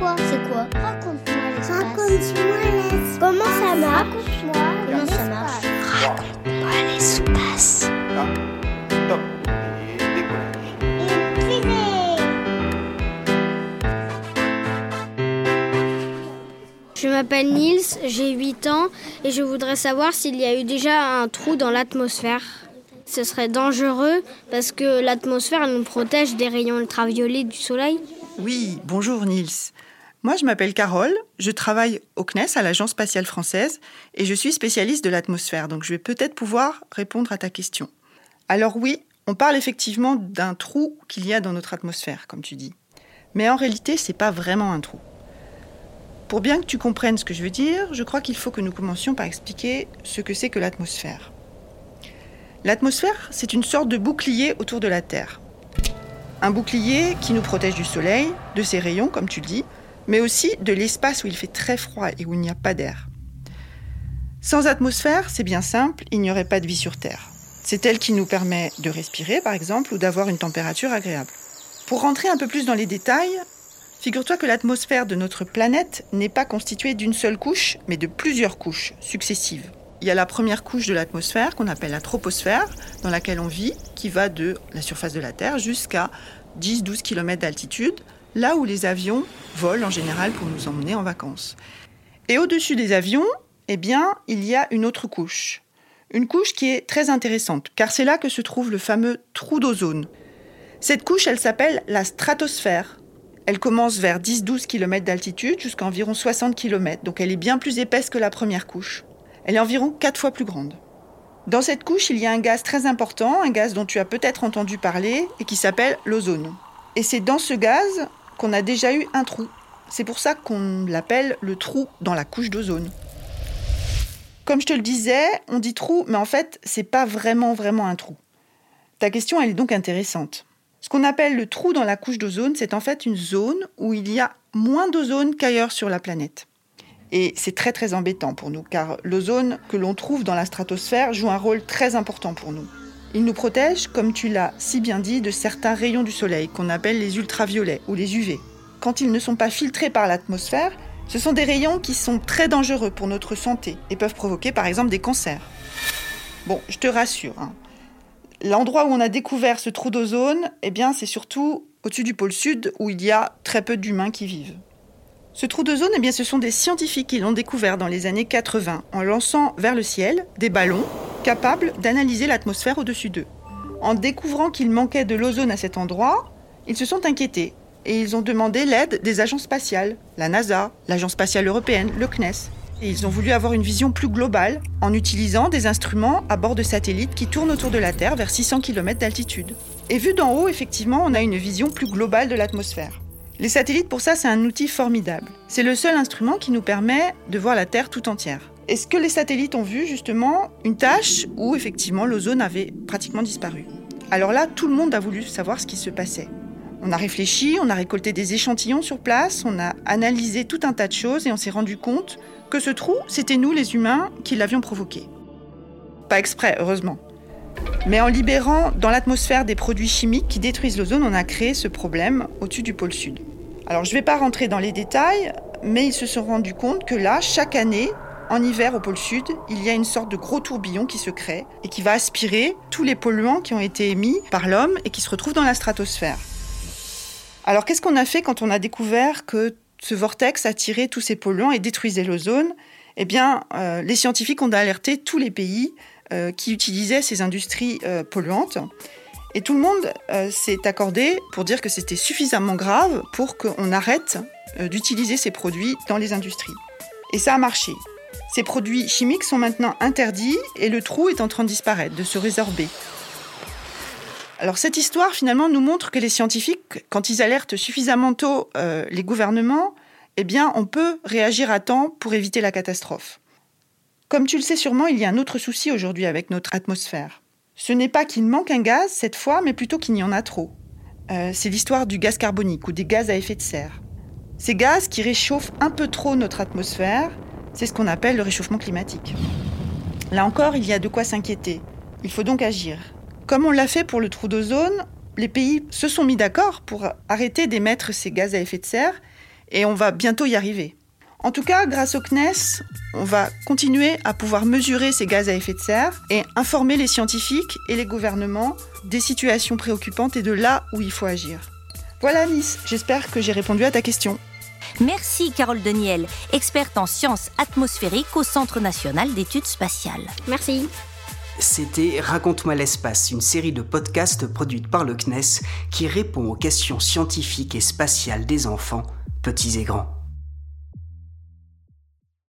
quoi? C'est quoi? Raconte-moi l'espace. Raconte-moi l'espace. Comment ça marche? Raconte-moi Comment ça marche? Raconte-moi l'espace. Top. Et décollage. Une fusée. Je m'appelle Nils, j'ai 8 ans et je voudrais savoir s'il y a eu déjà un trou dans l'atmosphère. Ce serait dangereux parce que l'atmosphère nous protège des rayons ultraviolets du soleil. Oui, bonjour Nils. Moi, je m'appelle Carole, je travaille au CNES, à l'Agence spatiale française, et je suis spécialiste de l'atmosphère, donc je vais peut-être pouvoir répondre à ta question. Alors oui, on parle effectivement d'un trou qu'il y a dans notre atmosphère, comme tu dis. Mais en réalité, ce n'est pas vraiment un trou. Pour bien que tu comprennes ce que je veux dire, je crois qu'il faut que nous commencions par expliquer ce que c'est que l'atmosphère. L'atmosphère, c'est une sorte de bouclier autour de la Terre. Un bouclier qui nous protège du soleil, de ses rayons, comme tu le dis, mais aussi de l'espace où il fait très froid et où il n'y a pas d'air. Sans atmosphère, c'est bien simple, il n'y aurait pas de vie sur Terre. C'est elle qui nous permet de respirer, par exemple, ou d'avoir une température agréable. Pour rentrer un peu plus dans les détails, figure-toi que l'atmosphère de notre planète n'est pas constituée d'une seule couche, mais de plusieurs couches successives. Il y a la première couche de l'atmosphère qu'on appelle la troposphère, dans laquelle on vit, qui va de la surface de la Terre jusqu'à 10-12 km d'altitude, là où les avions volent en général pour nous emmener en vacances. Et au-dessus des avions, eh bien, il y a une autre couche. Une couche qui est très intéressante, car c'est là que se trouve le fameux trou d'ozone. Cette couche, elle s'appelle la stratosphère. Elle commence vers 10-12 km d'altitude jusqu'à environ 60 km, donc elle est bien plus épaisse que la première couche. Elle est environ 4 fois plus grande. Dans cette couche, il y a un gaz très important, un gaz dont tu as peut-être entendu parler et qui s'appelle l'ozone. Et c'est dans ce gaz qu'on a déjà eu un trou. C'est pour ça qu'on l'appelle le trou dans la couche d'ozone. Comme je te le disais, on dit trou, mais en fait, c'est pas vraiment un trou. Ta question, elle est donc intéressante. Ce qu'on appelle le trou dans la couche d'ozone, c'est en fait une zone où il y a moins d'ozone qu'ailleurs sur la planète. Et c'est très embêtant pour nous, car l'ozone que l'on trouve dans la stratosphère joue un rôle très important pour nous. Il nous protège, comme tu l'as si bien dit, de certains rayons du soleil qu'on appelle les ultraviolets ou les UV. Quand ils ne sont pas filtrés par l'atmosphère, ce sont des rayons qui sont très dangereux pour notre santé et peuvent provoquer par exemple des cancers. Bon, je te rassure, l'endroit où on a découvert ce trou d'ozone, eh bien, c'est surtout au-dessus du pôle sud où il y a très peu d'humains qui vivent. Ce trou d'ozone, eh bien, ce sont des scientifiques qui l'ont découvert dans les années 80 en lançant vers le ciel des ballons capables d'analyser l'atmosphère au-dessus d'eux. En découvrant qu'il manquait de l'ozone à cet endroit, ils se sont inquiétés et ils ont demandé l'aide des agences spatiales, la NASA, l'Agence spatiale européenne, le CNES. Et ils ont voulu avoir une vision plus globale en utilisant des instruments à bord de satellites qui tournent autour de la Terre vers 600 km d'altitude. Et vu d'en haut, effectivement, on a une vision plus globale de l'atmosphère. Les satellites, pour ça, c'est un outil formidable. C'est le seul instrument qui nous permet de voir la Terre tout entière. Est-ce que les satellites ont vu, justement, une tache où, effectivement, l'ozone avait pratiquement disparu? Alors là, tout le monde a voulu savoir ce qui se passait. On a réfléchi, on a récolté des échantillons sur place, on a analysé tout un tas de choses et on s'est rendu compte que ce trou, c'était nous, les humains, qui l'avions provoqué. Pas exprès, heureusement. Mais en libérant dans l'atmosphère des produits chimiques qui détruisent l'ozone, on a créé ce problème au-dessus du pôle sud. Alors, je ne vais pas rentrer dans les détails, mais ils se sont rendus compte que là, chaque année, en hiver au pôle sud, il y a une sorte de gros tourbillon qui se crée et qui va aspirer tous les polluants qui ont été émis par l'homme et qui se retrouvent dans la stratosphère. Alors, qu'est-ce qu'on a fait quand on a découvert que ce vortex attirait tous ces polluants et détruisait l'ozone? Eh bien, les scientifiques ont alerté tous les pays qui utilisaient ces industries polluantes. Et tout le monde s'est accordé pour dire que c'était suffisamment grave pour qu'on arrête d'utiliser ces produits dans les industries. Et ça a marché. Ces produits chimiques sont maintenant interdits et le trou est en train de disparaître, de se résorber. Alors cette histoire, finalement, nous montre que les scientifiques, quand ils alertent suffisamment tôt les gouvernements, eh bien, on peut réagir à temps pour éviter la catastrophe. Comme tu le sais sûrement, il y a un autre souci aujourd'hui avec notre atmosphère. Ce n'est pas qu'il manque un gaz cette fois, mais plutôt qu'il y en a trop. C'est l'histoire du gaz carbonique ou des gaz à effet de serre. Ces gaz qui réchauffent un peu trop notre atmosphère, c'est ce qu'on appelle le réchauffement climatique. Là encore, il y a de quoi s'inquiéter. Il faut donc agir. Comme on l'a fait pour le trou d'ozone, les pays se sont mis d'accord pour arrêter d'émettre ces gaz à effet de serre et on va bientôt y arriver. En tout cas, grâce au CNES, on va continuer à pouvoir mesurer ces gaz à effet de serre et informer les scientifiques et les gouvernements des situations préoccupantes et de là où il faut agir. Voilà Nice, j'espère que j'ai répondu à ta question. Merci Carole Deniel, experte en sciences atmosphériques au Centre national d'études spatiales. Merci. C'était Raconte-moi l'espace, une série de podcasts produite par le CNES qui répond aux questions scientifiques et spatiales des enfants, petits et grands.